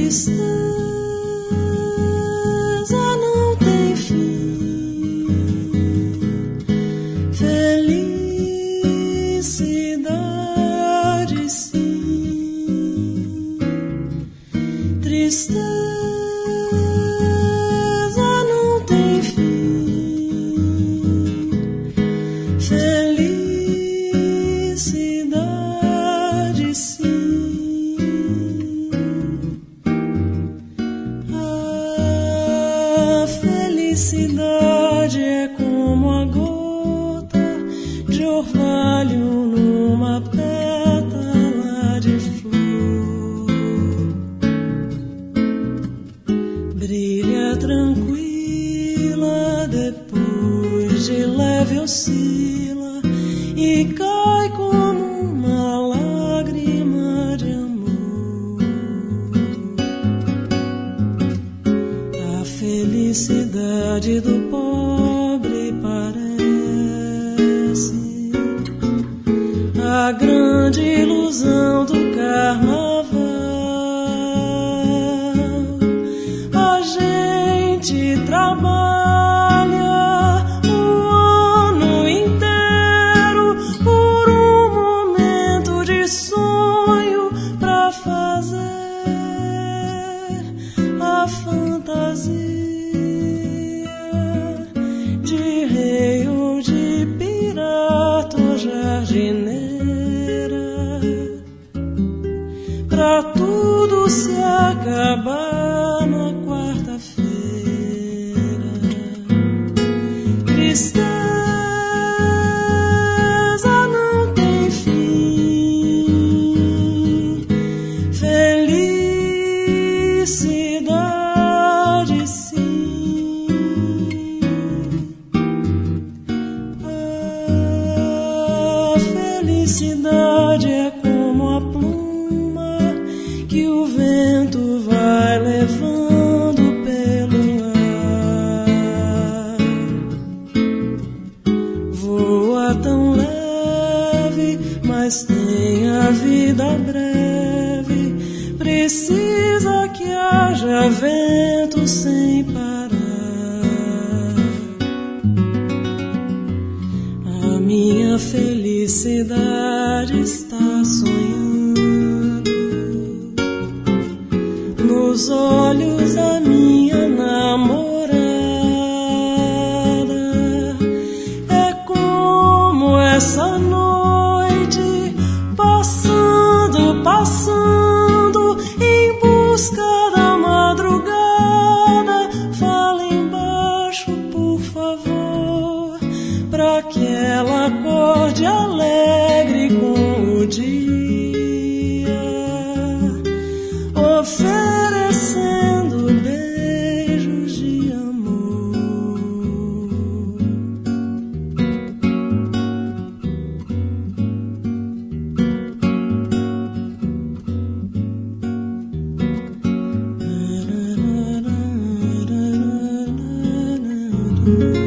tristeza não tem fim, felicidade sim. Tristeza não tem fim, felicidade sim. Felicidade é como a gota de orvalho numa pétala de flor. Brilha tranquila, depois de leve oscila e cai como uma lágrima de amor. A felicidade do pobre parece a grande ilusão do carnaval. A gente trabalha o ano inteiro por um momento de sonho pra fazer a fantasia de rei ou de pirata ou jardineira, pra tudo se acabar na quarta-feira. Tristeza não tem fim, felicidade sim. A felicidade é como a pluma que o vento vai levando pelo ar. Voa tão leve, mas tem a vida breve. Precisa que haja vento sem parar. A minha felicidade está sonhando nos olhos da minha namorada. É como essa noite, passando, passando em busca da madrugada. Fala embaixo, por favor, pra que ela acorde alegre com o dia, oferecendo beijos de amor. Na, na, na, na, na, na, na.